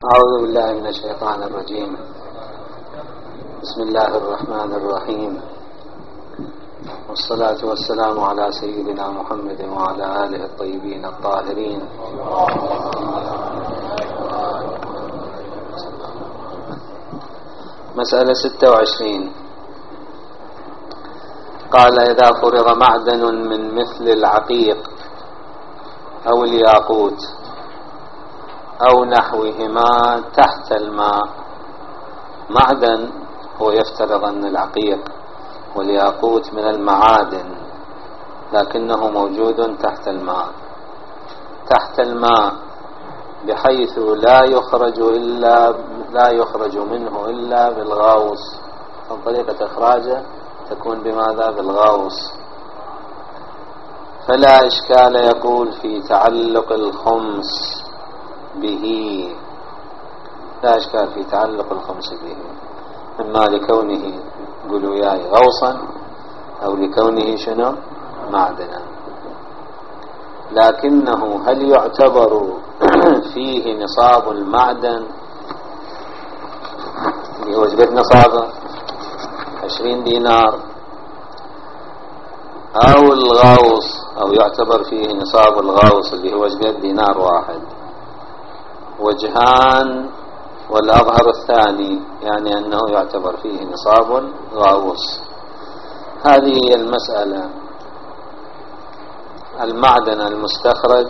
أعوذ بالله من الشيطان الرجيم. بسم الله الرحمن الرحيم، والصلاة والسلام على سيدنا محمد وعلى آله الطيبين الطاهرين. مسألة 26. قال: إذا فرغ معدن من مثل العقيق أو الياقوت أو نحوهما تحت الماء. معدن هو يفترض أن العقيق والياقوت من المعادن، لكنه موجود تحت الماء، تحت الماء بحيث لا يخرج منه إلا بالغوص. طريقة إخراجه تكون بماذا؟ بالغوص. فلا إشكال يقول في تعلق الخمس به، لا إشكال في تعلق الخمس به، إما لكونه قولوا ياي غوصا أو لكونه شنو؟ معدنا. لكنه هل يعتبر فيه نصاب المعدن اللي هو قد نصابه 20 دينار، أو الغوص، أو يعتبر فيه نصاب الغوص اللي هو قد دينار واحد؟ وجهان، والأظهر الثاني، يعني أنه يعتبر فيه نصاب غوص. هذه هي المسألة. المعدن المستخرج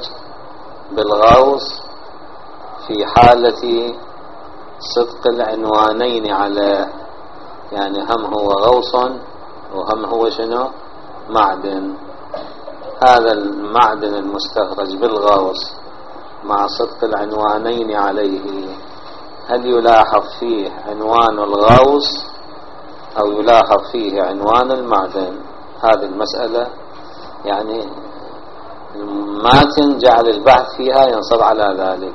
بالغوص في حالة صدق العنوانين عليه، يعني هم هو غوص وهم هو شنو؟ معدن. هذا المعدن المستخرج بالغوص مع صدق العنوانين عليه، هل يلاحظ فيه عنوان الغوص أو يلاحظ فيه عنوان المعدن؟ هذه المسألة يعني الماتن جعل البحث فيها ينصب على ذلك.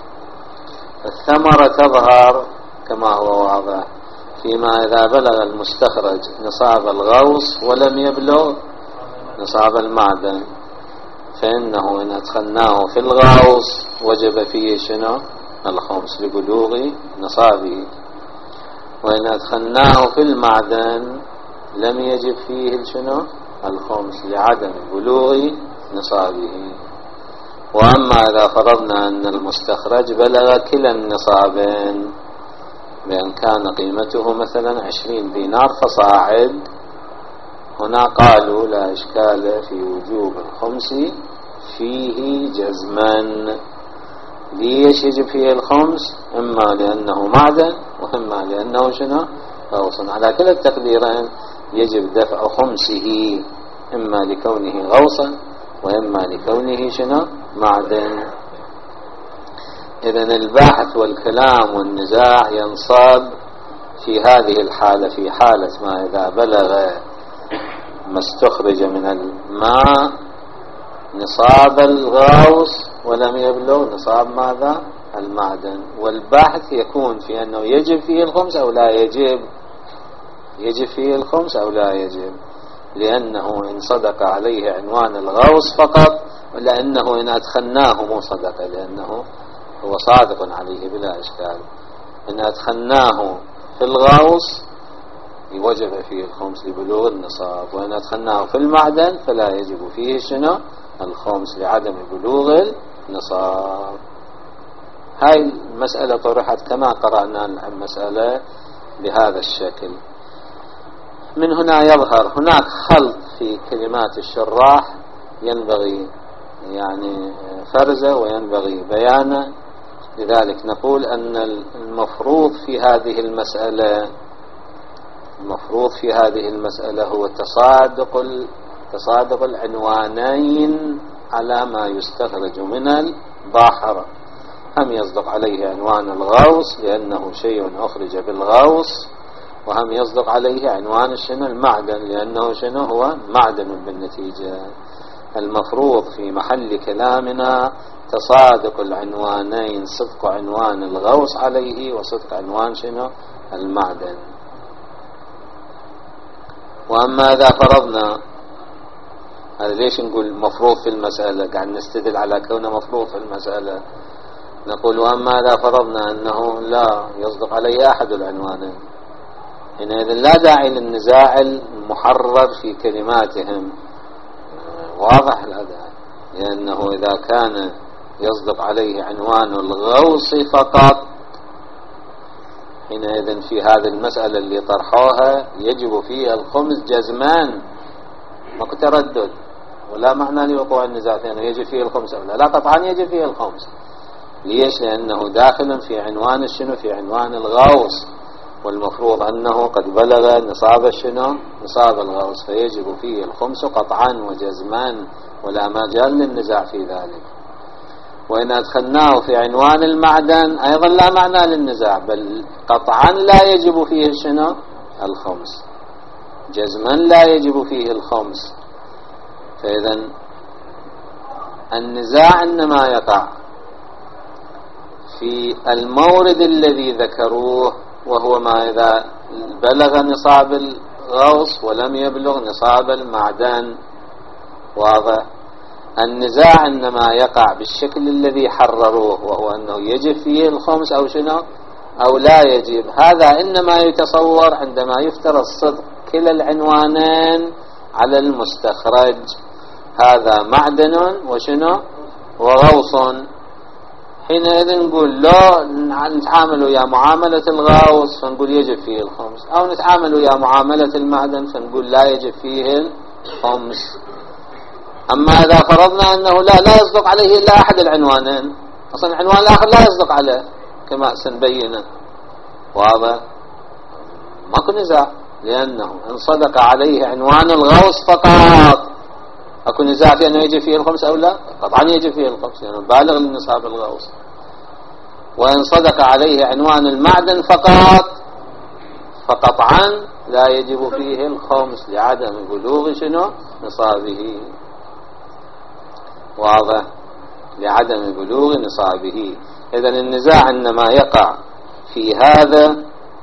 الثمرة تظهر كما هو واضح فيما إذا بلغ المستخرج نصاب الغوص ولم يبلغ نصاب المعدن، فإنه إن أدخلناه في الغوص وجب فيه شنو؟ الخمس لبلوغ نصابه، وإن أدخلناه في المعدن لم يجب فيه شنو؟ الخمس لعدم بلوغ نصابه. وأما إذا فرضنا أن المستخرج بلغ كلا النصابين، بأن كان قيمته مثلا 20 دينار فصاعد، هنا قالوا لا إشكال في وجوب الخمس فيه جزما. ليش يجب فيه الخمس؟ إما لأنه معدن، وإما لأنه شنو؟ غوص. على كلا التقديرين يجب دفع خمسه، إما لكونه غوصا وإما لكونه شنو؟ معدن. إذن البحث والكلام والنزاع ينصاب في هذه الحالة، في حالة ما إذا بلغ ما استخرج من الماء نصاب الغوص ولم يبلغ نصاب ماذا؟ المعدن. والبحث يكون في أنه يجب فيه الخمس أو لا يجب، يجب فيه الخمس أو لا يجب، لأنه إن صدق عليه عنوان الغوص فقط، ولا أنه إن أدخلناه مو صدق، لأنه هو صادق عليه بلا إشكال. إن أدخلناه في الغوص وجب فيه الخمس لبلوغ النصاب، وإن أدخلناه في المعدن فلا يجب فيه شنو؟ الخمس لعدم بلوغ النصاب. هاي المسألة طرحت كما قرأنا المسألة بهذا الشكل. من هنا يظهر هناك خلط في كلمات الشراح ينبغي يعني فرزه وينبغي بيانه. لذلك نقول أن المفروض في هذه المسألة هو تصادق العنوانين على ما يستخرج من البحر. هم يصدق عليه عنوان الغوص لأنه شيء أخرج بالغوص، وهم يصدق عليه عنوان شنو؟ المعدن، لأنه شنو؟ هو معدن بالنتيجة. المفروض في محل كلامنا تصادق العنوانين، صدق عنوان الغوص عليه وصدق عنوان شنو؟ المعدن. وأما إذا فرضنا هذا، ليش نقول مفروض في المسألة؟ قاعد نستدل على كونه مفروض في المسألة. نقول وأما إذا فرضنا أنه لا يصدق عليه أحد العنوانين، حينئذ لا داعي للنزاع المحرر في كلماتهم، واضح الأداء، لأنه إذا كان يصدق عليه عنوان الغوص فقط، حينئذ في هذه المسألة اللي طرحوها يجب فيها الخمس جزمان، ماكو تردد ولا معنى لوقوع النزاع في أنه يجب فيه الخمس أو لا، قطعا يجب فيه الخمس. ليش؟ لأنه داخل في عنوان الشنو؟ في عنوان الغوص، والمفروض أنه قد بلغ نصاب الشنو؟ نصاب الغوص، فيجب فيه الخمس قطعا وجزمان، ولا مجال للنزاع في ذلك. وإن أدخلناه في عنوان المعدن أيضا لا معنى للنزاع، بل قطعا لا يجب فيه الشنو؟ الخمس، جزما لا يجب فيه الخمس. فإذا النزاع إنما يقع في المورد الذي ذكروه، وهو ما إذا بلغ نصاب الغوص ولم يبلغ نصاب المعدن، واضح. النزاع إنما يقع بالشكل الذي حرروه، وهو أنه يجب فيه الخمس أو شنو أو لا يجب. هذا إنما يتصور عندما يفترض صدق كلا العنوانين على المستخرج، هذا معدن وشنو وغوص. حينئذ نقول لا نتعامل ويا معاملة الغوص فنقول يجب فيه الخمس، أو نتعامل ويا معاملة المعدن فنقول لا يجب فيه الخمس. أما إذا فرضنا أنه لا يصدق عليه إلا أحد العنوانين، أصلا العنوان الآخر لا يصدق عليه كما سنبينه، واضح، ماكو نزاع، لأنه إن صدق عليه عنوان الغوص فقط أكو نزاع في أنه يجب فيه الخمس أو لا، قطعا يجب فيه الخمس لأنه يعني بالغ لنصاب الغوص. وإن صدق عليه عنوان المعدن فقط فقطعا لا يجب فيه الخمس لعدم بلوغ شنو نصابه، واضح، لعدم بلوغ نصابه. إذن النزاع إنما يقع في هذا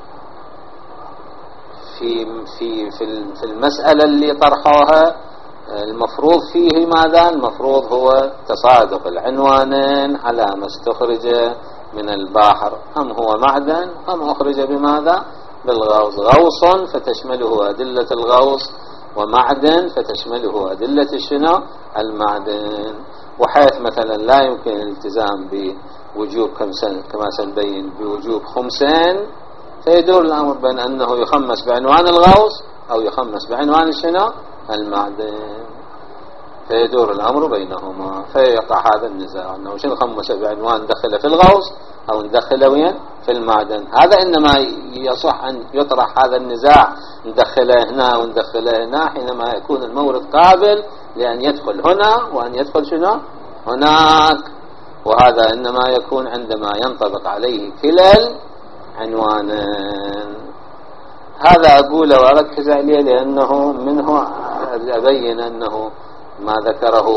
في المسألة اللي طرحوها. المفروض فيه ماذا؟ المفروض هو تصادق العنوانين على ما استخرج من البحر، أم هو معدن أم أخرج بماذا؟ بالغوص. غوص فتشمله أدلة الغوص، ومعدن فتشمله أدلة الشنو المعدن. وحيث مثلا لا يمكن الالتزام بوجوب كما سنبين بوجوب خمسين، فيدور الأمر بين أنه يخمس بعنوان الغوص أو يخمس بعنوان الشنو المعدن، فيدور الأمر بينهما، فيقع هذا النزاع أنه شنو خمس بعنوان دخل في الغوص أو ندخل وين في المعدن. هذا إنما يصح أن يطرح هذا النزاع، ندخله هنا وندخله هنا، حينما يكون المورد قابل لأن يدخل هنا وأن يدخل شنو هناك. وهذا إنما يكون عندما ينطبق عليه كلا العنوانين. هذا أقوله وأركز عليه لأنه منه أبين أنه ما ذكره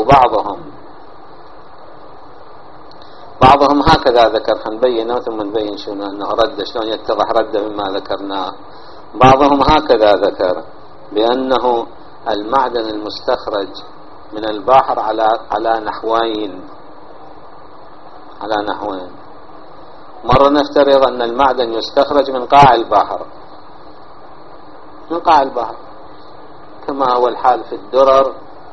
بعضهم هكذا ذكر، فنبينه ثم نبين شنو أنه رد، شلون يتضح رد مما ذكرناه. بعضهم هكذا ذكر بأنه المعدن المستخرج من البحر على نحوين. مرة نفترض أن المعدن يستخرج من قاع البحر، كما هو الحال في الدرر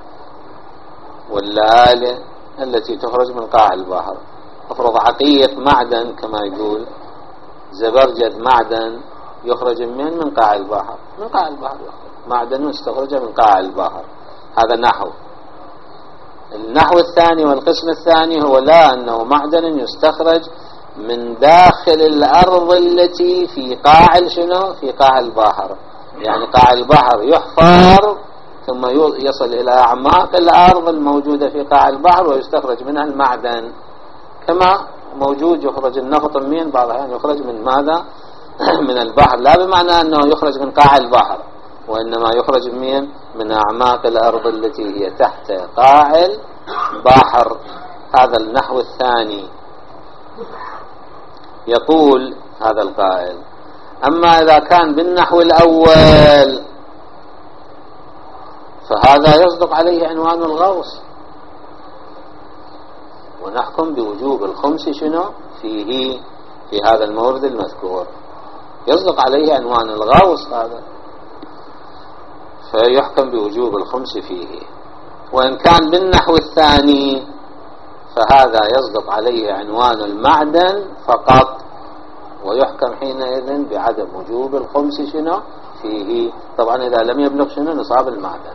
واللآلئ التي تخرج من قاع البحر. افرض عقية معدن كما يقول زبرجد معدن يخرج من قاع البحر، معدن يستخرج من قاع البحر. هذا نحو. النحو الثاني والقسم الثاني هو لا، أنه معدن يستخرج من داخل الأرض التي في قاع في قاع البحر. يعني قاع البحر يحفر ثم يصل إلى أعماق الأرض الموجودة في قاع البحر ويستخرج منها المعدن، كما موجود يخرج النفط من بعض الأحيان يخرج من ماذا؟ من البحر، لا بمعنى أنه يخرج من قاع البحر، وإنما يخرج من أعماق الأرض التي هي تحت قاع البحر. هذا النحو الثاني. يقول هذا القائل: أما إذا كان بالنحو الأول فهذا يصدق عليه عنوان الغوص، ونحكم بوجوب الخمس شنو فيه في هذا المورد المذكور، يصدق عليه عنوان الغوص هذا، فيحكم بوجوب الخمس فيه. وإن كان بالنحو الثاني فهذا يصدق عليه عنوان المعدن فقط، ويحكم حينئذ بعدم وجوب الخمس شنو فيه، طبعا إذا لم يبلغ شنو نصاب المعدن.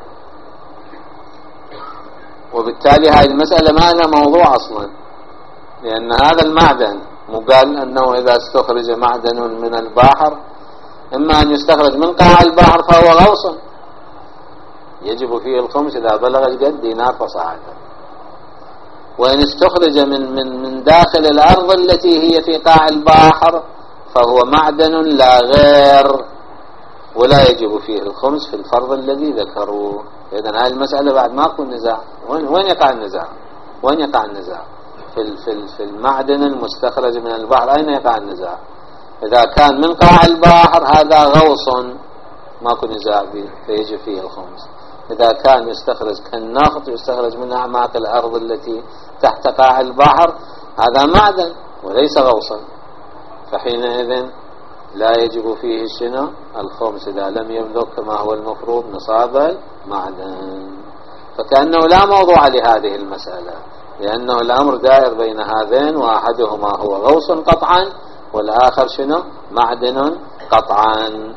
وبالتالي هذه المسألة ما لها موضوع أصلا، لأن هذا المعدن مقال أنه إذا استخرج معدن من البحر إما أن يستخرج من قاع البحر فهو غوص يجب فيه الخمس إذا بلغ قد دينار فصاعدا، وإن استخرج من داخل الأرض التي هي في قاع البحر فهو معدن لا غير، ولا يجب فيه الخمس في الفرض الذي ذكروه. إذن هذه المسألة بعد ما يكون نزاع. وين يقع النزاع؟ وين يقع النزاع؟ في المعدن المستخرج من البحر أين يقع النزاع؟ إذا كان من قاع البحر هذا غوص ماكو نزاع به فيجب فيه الخمس. إذا كان يستخرج كالنفط يستخرج من أعماق الأرض التي تحت قاع البحر هذا معدن وليس غوصا، فحينئذ لا يجب فيه الشنو الخمس إذا لم يبلغ كما هو المفروض نصاب المعدن. فكأنه لا موضوع لهذه المسألة، لأنه الأمر دائر بين هذين، وأحدهما هو غوص قطعا والآخر شنو معدن قطعا.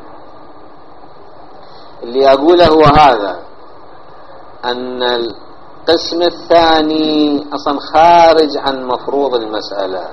اللي أقوله هو هذا، أن القسم الثاني أصلا خارج عن مفروض المسألة.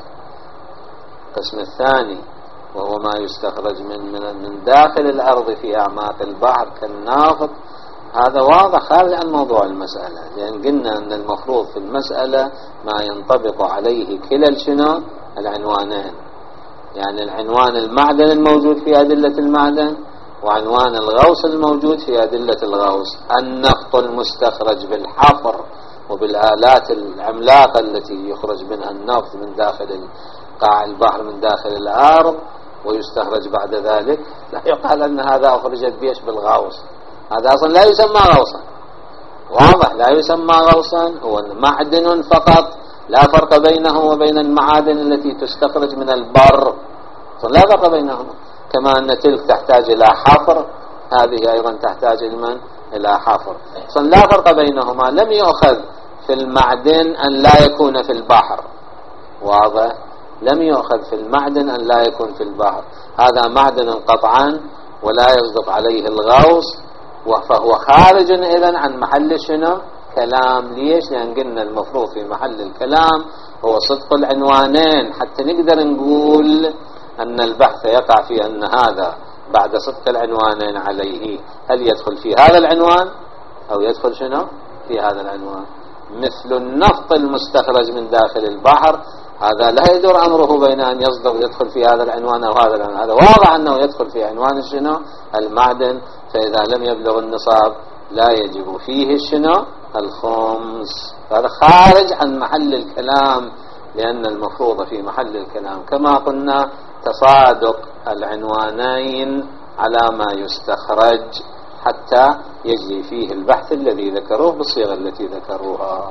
القسم الثاني وهو ما يستخرج من داخل الأرض في أعماق البحر كالنافط، هذا واضح خارج عن موضوع المسألة، لأن قلنا أن المفروض في المسألة ما ينطبق عليه كلا شنو العنوانين، يعني العنوان المعدن الموجود في أدلة المعدن وعنوان الغوص الموجود في أدلة الغوص. النفط المستخرج بالحفر وبالآلات العملاقة التي يخرج منها النفط من داخل قاع البحر من داخل الأرض ويستخرج بعد ذلك، لا يقال أن هذا أخرجت بيش بالغوص، هذا أصلا لا يسمى غوصا، واضح لا يسمى غوصا، هو معدن فقط، لا فرق بينه وبين المعادن التي تستخرج من البر، لا فرق بينهما، كما أن تلك تحتاج إلى حفر هذه أيضا تحتاج إلى حفر، لا فرق بينهما. لم يؤخذ في المعدن أن لا يكون في البحر، واضح، لم يؤخذ في المعدن أن لا يكون في البحر، هذا معدن قطعا ولا يصدق عليه الغوص، فهو خارج إذن عن محل شنو كلام. ليش؟ لأن قلنا المفروض في محل الكلام هو صدق العنوانين حتى نقدر نقول أن البحث يقع في أن هذا بعد صدق العنوانين عليه هل يدخل في هذا العنوان أو يدخل شنو في هذا العنوان. مثل النفط المستخرج من داخل البحر، هذا لا يدور أمره بين أن يدخل في هذا العنوان أو هذا العنوان، هذا واضح أنه يدخل في عنوان شنو المعدن، فإذا لم يبلغ النصاب لا يجب فيه شنو الخمس. هذا خارج عن محل الكلام، لأن المفروض في محل الكلام كما قلنا تصادق العنوانين على ما يستخرج حتى يجري فيه البحث الذي ذكروه بالصيغة التي ذكروها.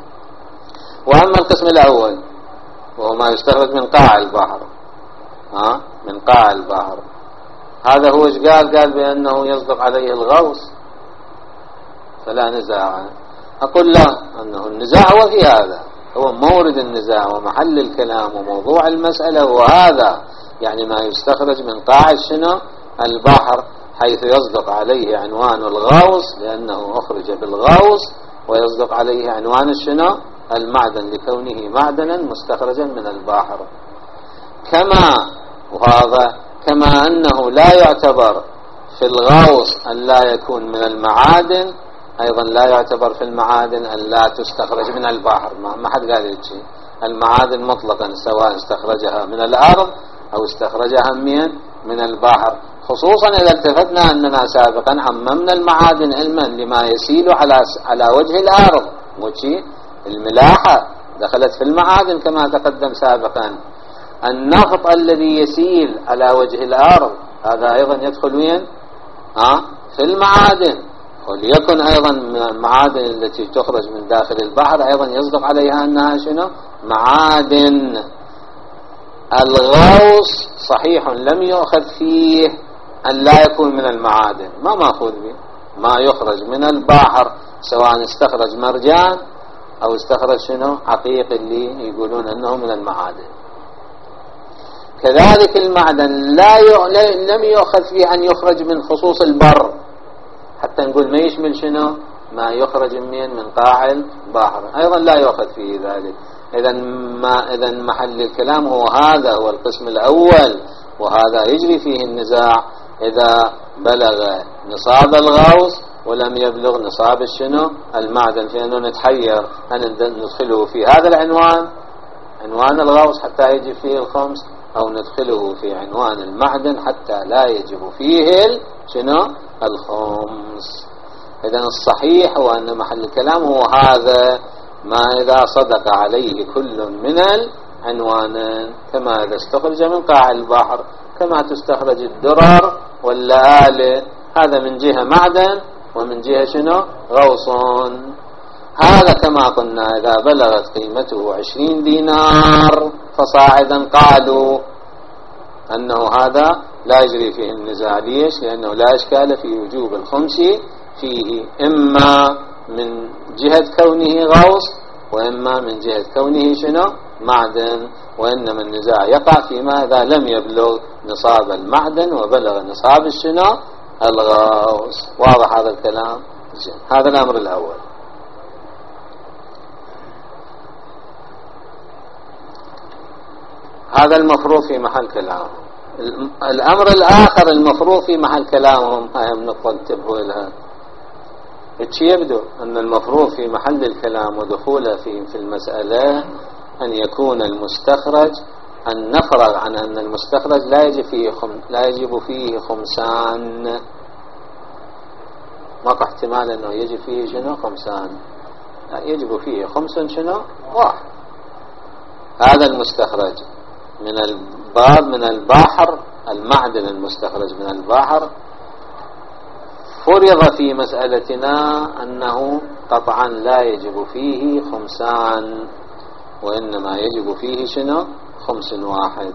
وأما القسم الأول وهو ما يستخرج من قاع البحر، من قاع البحر، هذا هو ايش قال بأنه يصدق عليه الغوص، فلا نزاع. أقول لا، أنه النزاع هو في هذا، هو مورد النزاع ومحل الكلام وموضوع المسألة، وهذا يعني ما يستخرج من قاع شنو البحر، حيث يصدق عليه عنوان الغوص لأنه أخرج بالغوص، ويصدق عليه عنوان شنو المعدن لكونه معدنا مستخرجا من البحر. كما أنه لا يعتبر في الغوص أن لا يكون من المعادن، أيضا لا يعتبر في المعادن أن لا تستخرج من البحر. ما حد قال يجي المعادن مطلقا سواء استخرجها من الأرض أو استخرجها من البحر، خصوصا إذا التفتنا أننا سابقا عممنا المعادن علما لما يسيل على وجه الأرض، وشي الملاحة دخلت في المعادن كما تقدم سابقا. النفط الذي يسيل على وجه الأرض هذا أيضا يدخل وين؟ في المعادن. وليكن أيضا من المعادن التي تخرج من داخل البحر أيضا يصدق عليها أنها شنو معادن الغوص صحيح لم يؤخذ فيه أن لا يكون من المعادن، ما مأخوذ به، ما يخرج من البحر سواء استخرج مرجان أو استخرج شنو عقيق اللي يقولون أنه من المعادن. كذلك المعدن لم يؤخذ فيه أن يخرج من خصوص البر، حتى نقول ما يشمل شنو ما يخرج من قاع البحر، أيضا لا يؤخذ فيه ذلك. إذا محل الكلام هو هذا، هو القسم الأول، وهذا يجري فيه النزاع إذا بلغ نصاب الغوص ولم يبلغ نصاب الشنو المعدن، فإنه نتحير هل ندخله في هذا العنوان عنوان الغوص حتى يجب فيه الخمس، أو ندخله في عنوان المعدن حتى لا يجب فيه شنو الخمس. إذا الصحيح هو أن محل الكلام هو هذا، ما إذا صدق عليه كل من العنوانين، كما إذا استخرج من قاع البحر، كما تستخرج الدرر واللآلئ، هذا من جهة معدن ومن جهة شنو غوص. هذا كما قلنا إذا بلغت قيمته 20 دينار فصاعدا قالوا أنه هذا لا يجري فيه النزاع. ليش؟ لأنه لا إشكال في وجوب الخمس فيه، إما من جهة كونه غوص وإما من جهة كونه شنو معدن، وإنما النزاع يقع فيما إذا لم يبلغ نصاب المعدن وبلغ نصاب الشنو الغوص. واضح هذا الكلام؟ هذا الأمر الأول. هذا المفروض في محل كلامهم. الأمر الآخر المفروض في محل كلامهم، هاي النقطة انتبهوا لها. يبدو أن المفروض في محل الكلام ودخوله في المسألة أن يكون المستخرج، أن نفرغ عن أن المستخرج لا يجب فيه خمسان. ما احتمال أنه يجب فيه شنو خمسان، لا يجب فيه خمس شنو واحد. هذا المستخرج من الباب من البحر، المعدن المستخرج من البحر، فرض في مسألتنا أنه قطعا لا يجب فيه خمسان، وإنما يجب فيه شنو خمس واحد.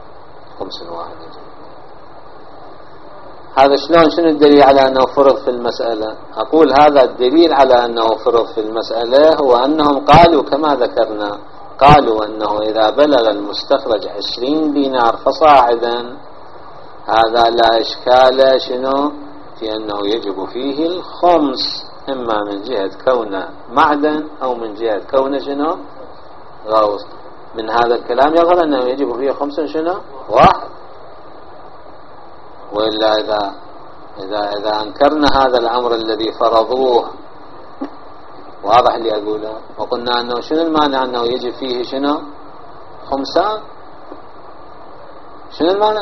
هذا شنو الدليل على أنه فرض في المسألة؟ أقول هذا الدليل على أنه فرض في المسألة هو أنهم قالوا كما ذكرنا، قالوا أنه إذا بلغ المستخرج 20 دينار فصاعدا هذا لا إشكال شنو في أنه يجب فيه الخمس، إما من جهة كونه معدن أو من جهة كونه شنو غوص. من هذا الكلام يظهر أنه يجب فيه خمس شنو واحد. وإلا إذا أنكرنا هذا الأمر الذي فرضوه، واضح اللي أقوله، وقلنا أنه شنو المانع أنه يجب فيه شنو خمسان، شنو المانع؟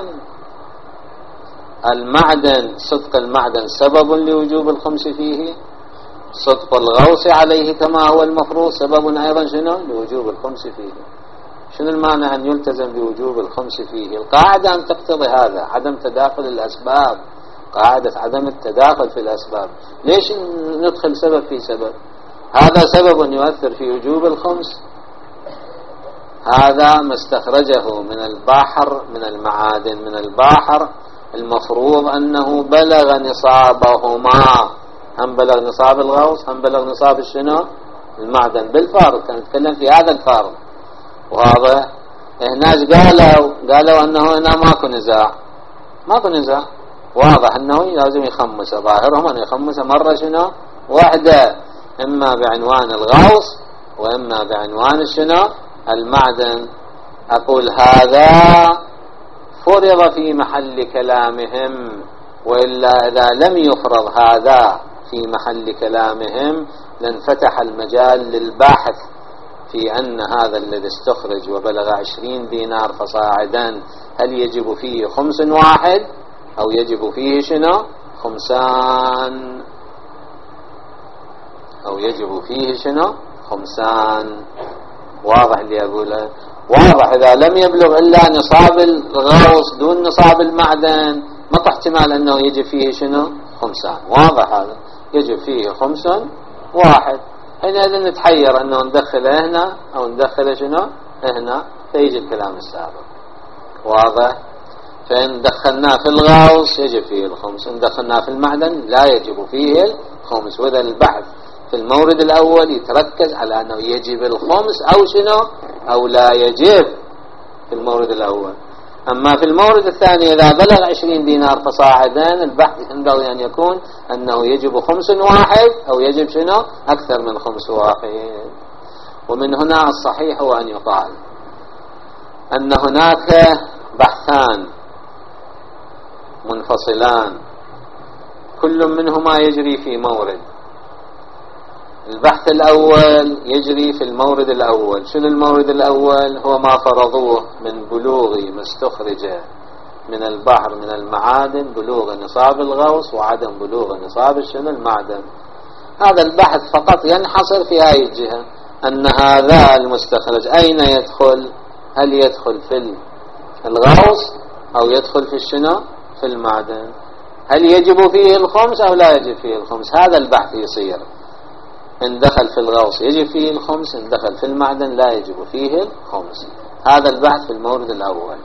المعدن، صدق المعدن سبب لوجوب الخمس فيه، صدق الغوص عليه كما هو المفروض سبب أيضا شنو لوجوب الخمس فيه. شنو المانع أن يلتزم بوجوب الخمس فيه؟ القاعدة أن تقتضي هذا، عدم تداخل الأسباب، قاعدة عدم التداخل في الأسباب. ليش ندخل سبب في سبب؟ هذا سبب يؤثر في وجوب الخمس، هذا ما استخرجه من البحر من المعادن من البحر، المفروض أنه بلغ نصابهما، هم بلغ نصاب الغوص هم بلغ نصاب الشنو المعدن بالفارض. كان نتكلم في هذا الفارض، وهذا ناس قالوا أنه هنا ماكو نزاع، واضح أنه لازم يخمس، ظاهرهم أن يخمس مرة شنو واحدة، إما بعنوان الغوص وإما بعنوان الشنو المعدن. أقول هذا فرض في محل كلامهم، وإلا إذا لم يفرض هذا في محل كلامهم لانفتح المجال للباحث في أن هذا الذي استخرج وبلغ 20 دينار فصاعدا هل يجب فيه خمس واحد أو يجب فيه شنو خمسان، أو يجب فيه شنو خمسان. واضح اللي أقوله؟ واضح. إذا لم يبلغ إلا نصاب الغوص دون نصاب المعدن ما احتمال أنه يجب فيه شنو خمسان. واضح هذا، يجب فيه خمس واحد. حينئذ نتحير أنه ندخله هنا أو ندخله شنو هنا، فيجي الكلام السابق واضح. فإن دخلناه في الغوص يجب فيه الخمس، إن دخلناه في المعدن لا يجب فيه الخمس. وإذا البحث في المورد الأول يتركز على أنه يجب الخمس أو شنو أو لا يجب في المورد الأول. أما في المورد الثاني إذا بلغ 20 دينار فصاعدا البحث ينبغي أن يكون أنه يجب خمس واحد أو يجب شنو أكثر من خمس واحد. ومن هنا الصحيح هو أن يقال أن هناك بحثان منفصلان كل منهما يجري في مورد. البحث الأول يجري في المورد الأول. شنو المورد الأول؟ هو ما فرضوه من بلوغ ما استخرج من البحر من المعادن، بلوغ نصاب الغوص وعدم بلوغ نصاب شنو المعدن. هذا البحث فقط ينحصر في هذه الجهة، أن هذا المستخرج أين يدخل؟ هل يدخل في الغوص أو يدخل في الشنو في المعدن؟ هل يجب فيه الخمس أو لا يجب فيه الخمس؟ هذا البحث يصير. إن دخل في الغوص يجب فيه الخمس، إن دخل في المعدن لا يجب فيه الخمس. هذا البحث في المورد الأول.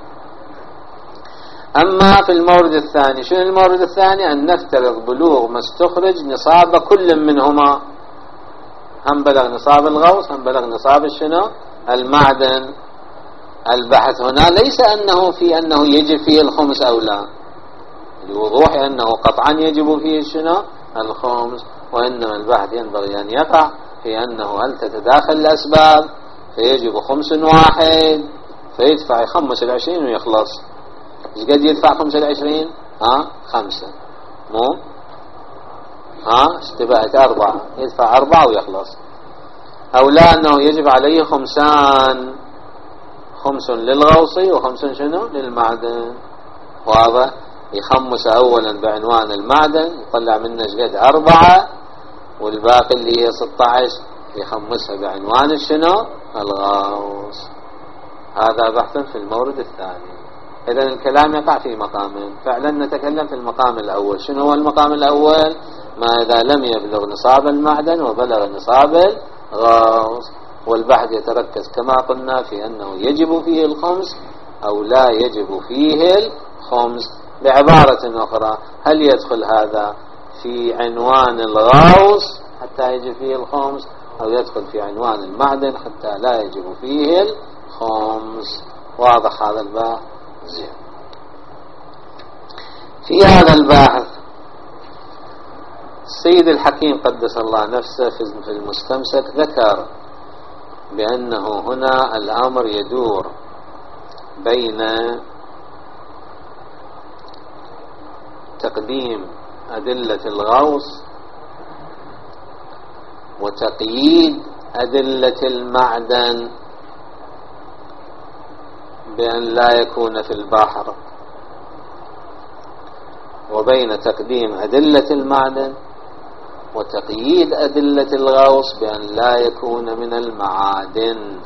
أما في المورد الثاني، شنو المورد الثاني؟ أن نفترض بلوغ ما استخرج نصاب كل منهما، هم بلغ نصاب الغوص هم بلغ نصاب الشنو المعدن. البحث هنا ليس أنه في أنه يجب فيه الخمس أو لا، لوضوح أنه قطعا يجب فيه الشنو الخمس، وإنما البحث ينبغي أن يقع في أنه هل تتداخل الأسباب فيجب خمس واحد فيدفع 25 ويخلص. إيش قد يدفع 25؟ 5 مو اشتبهت 4 يدفع 4 ويخلص. أو لا أنه يجب عليه خمسان، خمس للغوص وخمس شنو للمعدن. واضح؟ يخمس أولا بعنوان المعدن يطلع منه قد 4 والباقي اللي هي 16 يخمسها بعنوان الشنو الغوص. هذا بحث في المورد الثاني. إذن الكلام يقع في مقامين. فعلا نتكلم في المقام الأول. شنو هو المقام الأول؟ ما إذا لم يبلغ نصاب المعدن وبلغ نصاب الغوص. والبحث يتركز كما قلنا في أنه يجب فيه الخمس أو لا يجب فيه الخمس. بعبارة أخرى، هل يدخل هذا في عنوان الغوص حتى يجب فيه الخمس أو يدخل في عنوان المعدن حتى لا يجب فيه الخمس؟ واضح هذا البحث؟ زين. في هذا البحث السيد الحكيم قدس الله نفسه في المستمسك ذكر بأنه هنا الأمر يدور بين تقديم أدلة الغوص وتقييد أدلة المعدن بأن لا يكون في البحر، وبين تقديم أدلة المعدن وتقييد أدلة الغوص بأن لا يكون من المعادن.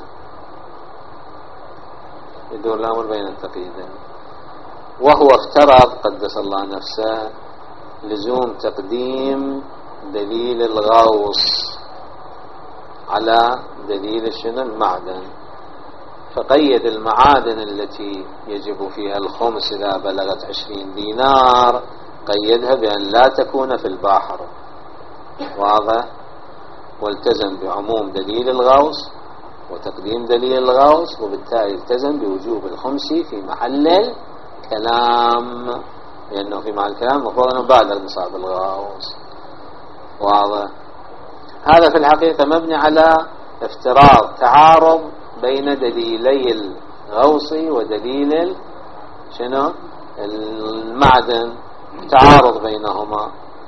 يدور الأمر بين التقييدين. وهو افترض قدس الله نفسه لزوم تقديم دليل الغوص على دليل شنو المعدن، فقيد المعادن التي يجب فيها الخمس إذا بلغت 20 دينار قيدها بأن لا تكون في البحر. واضح؟ والتزم بعموم دليل الغوص وتقديم دليل الغوص، وبالتالي التزم بوجوب الخمس في محل الكلام، لأنه في محل الكلام المفروض أنه بعد نصاب الغوص. واضح؟ هذا في الحقيقة مبني على افتراض تعارض بين دليلي الغوص ودليل شنو المعدن، تعارض بينهما،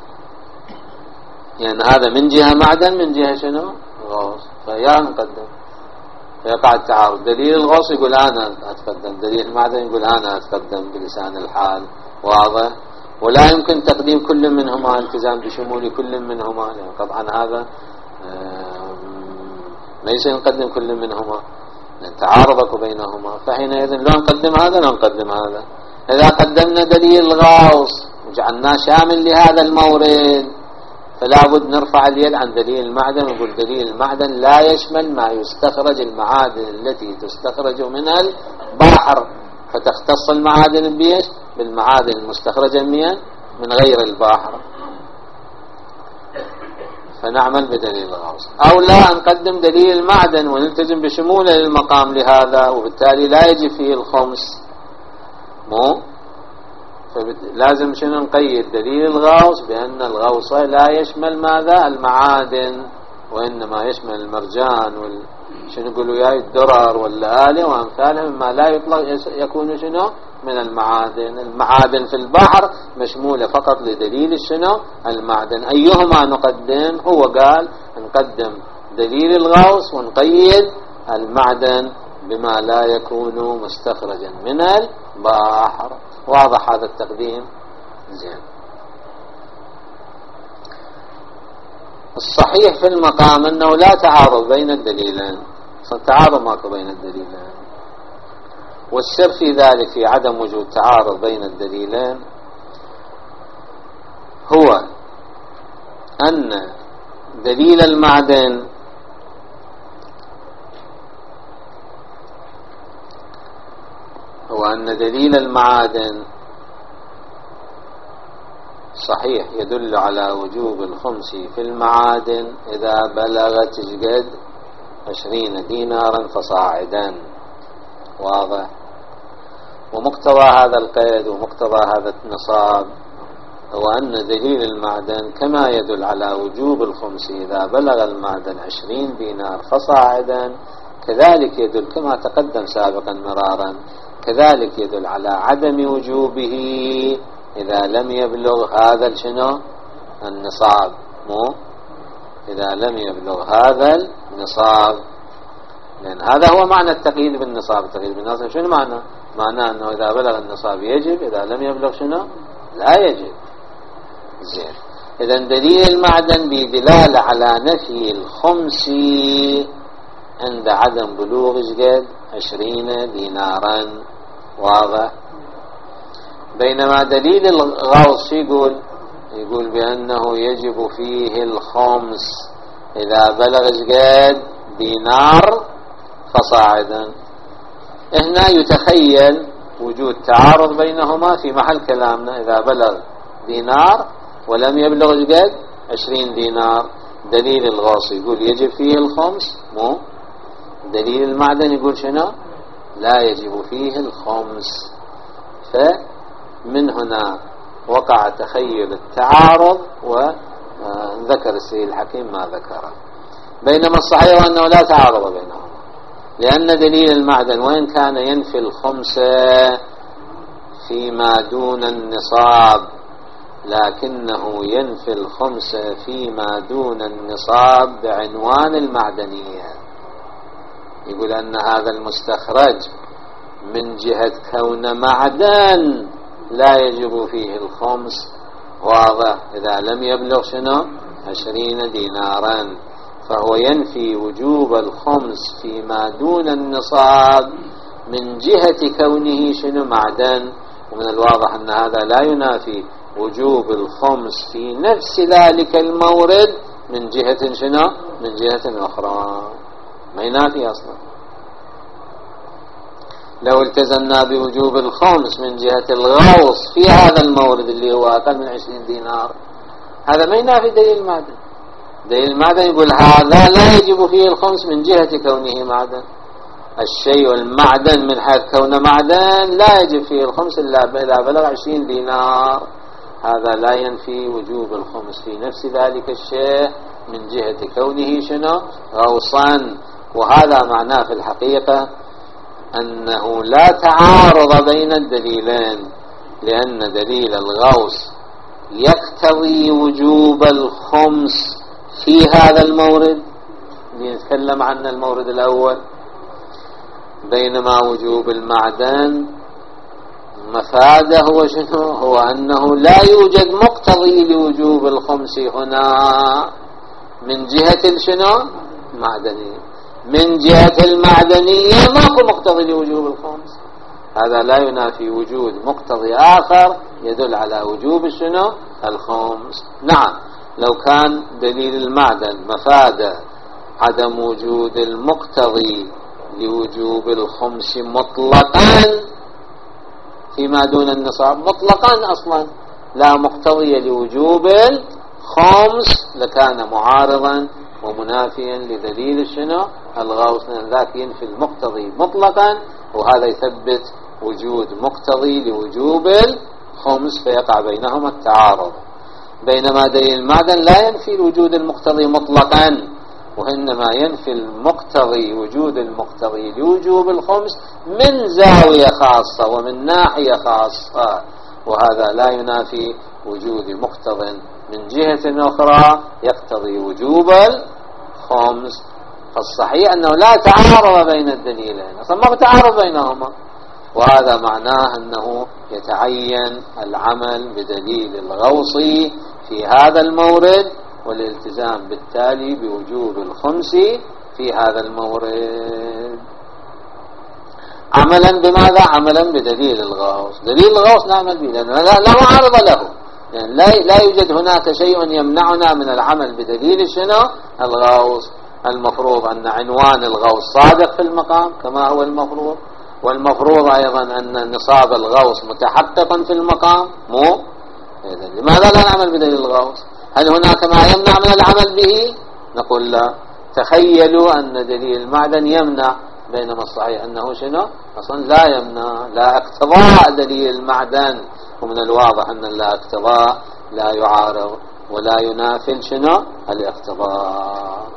يعني هذا من جهة معدن من جهة شنو غوص، فيا نقدم فيقع التعارض. دليل الغوص يقول أنا أتقدم، دليل المعدن يقول أنا أتقدم بلسان الحال. واضح؟ ولا يمكن تقديم كل منهما، التزام بشمول كل منهما، يعني طبعا هذا ليس نقدم كل منهما، تعارضك بينهما. فحينئذ لا نقدم هذا لا نقدم هذا. إذا قدمنا دليل الغوص وجعلناه شامل لهذا المورد فلا بد نرفع اليد عن دليل المعدن ونقول دليل المعدن لا يشمل ما يستخرج المعادن التي تستخرج من البحر، فتختص المعادن بيش بالمعادن المستخرجة من غير البحر، فنعمل بدليل الغوص. أو لا نقدم دليل المعدن ونلتزم بشموله للمقام لهذا، وبالتالي لا يجي فيه الخمس، لازم شنو نقيد دليل الغوص بأن الغوص لا يشمل ماذا؟ المعادن، وإنما يشمل المرجان شنو يقولوا ياي الدرر واللآلئ وأمثالها مما لا يطلق يكون شنو من المعادن. المعادن في البحر مشمولة فقط لدليل شنو المعدن. أيهما نقدم؟ هو قال نقدم دليل الغوص ونقيد المعدن بما لا يكون مستخرجا من البحر. واضح هذا التقديم؟ زين. الصحيح في المقام أنه لا تعارض بين الدليلين، تعارض ماكو بين الدليلين، والسر في ذلك في عدم وجود تعارض بين الدليلين هو أن دليل المعدن صحيح يدل على وجوب الخمس في المعادن إذا بلغت قد 20 دينارا فصاعدا. واضح. ومقتضى هذا القيد ومقتضى هذا النصاب هو أن دليل المعدن كما يدل على وجوب الخمس إذا بلغ المعدن 20 دينار فصاعدا، كذلك يدل كما تقدم سابقا مرارا، كذلك يدل على عدم وجوبه إذا لم يبلغ هذا شنو النصاب، إذا لم يبلغ هذا النصاب، لأن هذا هو معنى التقييد بالنصاب. التقييد بالنصاب شنو معنى؟ معناه أنه إذا بلغ النصاب يجب، إذا لم يبلغ شنو لا يجب. زين. إذا دليل المعدن بدلالة على نفي الخمس عند عدم بلوغ 20 دينارا. واضح. بينما دليل الغوص يقول بأنه يجب فيه الخمس إذا بلغ دينار فصاعدا. هنا يتخيل وجود تعارض بينهما في محل كلامنا. إذا بلغ دينار ولم يبلغ 20 دينار، دليل الغوص يقول يجب فيه الخمس، دليل المعدن يقول شنو لا يجب فيه الخمس. فمن هنا وقع تخيل التعارض، وذكر السيد الحكيم ما ذكره. بينما الصحيح أنه لا تعارض بينهما، لأن دليل المعدن وإن كان ينفي الخمس فيما دون النصاب، لكنه ينفي الخمس فيما دون النصاب بعنوان المعدنية. يقول أن هذا المستخرج من جهة كون معدن لا يجب فيه الخمس. واضح. إذا لم يبلغ شنو 20 دينارا، فهو ينفي وجوب الخمس فيما دون النصاب من جهة كونه شنو معدن. ومن الواضح أن هذا لا ينافي وجوب الخمس في نفس ذلك المورد من جهة شنو من جهة أخرى، ما ينافي أصلا. لو التزمنا بوجوب الخمس من جهة الغوص في هذا المورد اللي هو أقل من 20 دينار، هذا ما ينافي دليل المعدن. دليل المعدن يقول هذا لا يجب فيه الخمس من جهة كونه معدن. الشيء المعدن من حيث كونه معدن لا يجب فيه الخمس إلا إذا بلغ 20 دينار. هذا لا ينفي وجوب الخمس في نفس ذلك الشيء من جهة كونه شنو غوصا. وهذا معناه في الحقيقة أنه لا تعارض بين الدليلين، لأن دليل الغوص يقتضي وجوب الخمس في هذا المورد اللي نتكلم عنه المورد الأول، بينما وجوب المعدن مفاده هو شنو هو أنه لا يوجد مقتضي لوجوب الخمس هنا من جهة شنو معدنية. من جهة المعدنية ماكو مقتضي لوجوب الخمس. هذا لا ينافي وجود مقتضي آخر يدل على وجوب شنو الخمس. نعم. لو كان دليل المعدن مفاد عدم وجود المقتضي لوجوب الخمس مطلقا فيما دون النصاب، مطلقا أصلا لا مقتضي لوجوب الخمس، لكان معارضا ومنافيا لدليل شنو الغوص، لأن ذاك ينفي المقتضي مطلقا وهذا يثبت وجود مقتضي لوجوب الخمس، فيقع بينهما التعارض. بينما دليل المعدن لا ينفي وجود المقتضي مطلقا، وإنما ينفي المقتضي وجود المقتضي لوجوب الخمس من زاوية خاصة ومن ناحية خاصة، وهذا لا ينافي وجود مقتض من جهة أخرى يقتضي وجوب الخمس. فالصحيح أنه لا تعارض بين الدليلين، أصلا ما تعارض بينهما، وهذا معناه أنه يتعين العمل بدليل الغوص في هذا المورد والالتزام بالتالي بوجوب الخمس في هذا المورد، عملا بماذا؟ عملا بدليل الغوص. دليل الغوص نعمل به لأنه لا معارض له، يعني لا يوجد هناك شيء يمنعنا من العمل بدليل شنو الغوص. المفروض أن عنوان الغوص صادق في المقام كما هو المفروض، والمفروض أيضا أن نصاب الغوص متحققا في المقام، مو لماذا لا نعمل بدليل الغوص؟ هل هناك ما يمنع من العمل به؟ نقول لا. تخيلوا أن دليل المعدن يمنع، بينما الصحيح أنه شنو أصلا لا يمنع، لا اقتضاء دليل المعدن، ومن الواضح أن لا اقتضاء لا يعارض ولا ينافي شنو الاقتضاء.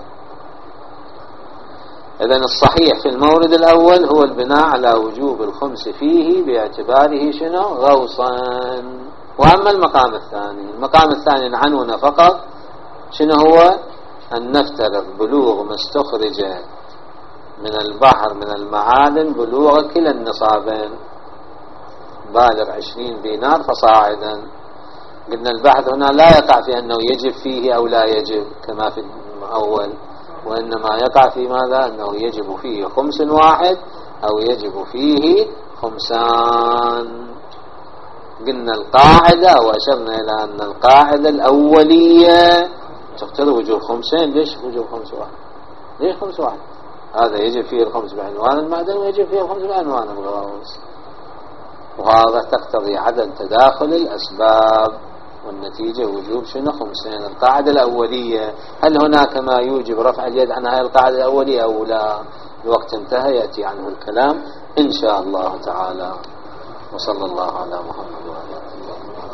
إذن الصحيح في المورد الأول هو البناء على وجوب الخمس فيه باعتباره شنو غوصا. وأما المقام الثاني عنونا فقط شنو هو؟ أن نفترض بلوغ ما استخرج من البحر من المعادن بلوغ كلا النصابين بالغ 20 دينار فصاعدا. قلنا البحث هنا لا يقع في أنه يجب فيه أو لا يجب كما في الأول، وإنما يقع في ماذا؟ أنه يجب فيه خمس واحد أو يجب فيه خمسان. قلنا القاعدة وأشرنا إلى أن القاعدة الأولية تقتضي وجوب خمسين. ليش وجوب خمس واحد؟ ليش خمس واحد؟ هذا يجب فيه الخمس بعنوان المعدن ويجب فيه الخمس بعنوان الغوص، وهذا تقتضي عدم تداخل الأسباب، والنتيجة وجوب شنو خمسين. القاعدة الأولية هل هناك ما يوجب رفع اليد عن هذه القاعدة الأولية أو لا؟ الوقت انتهى، يأتي عنه الكلام إن شاء الله تعالى. وصلى الله على محمد وعلى آله.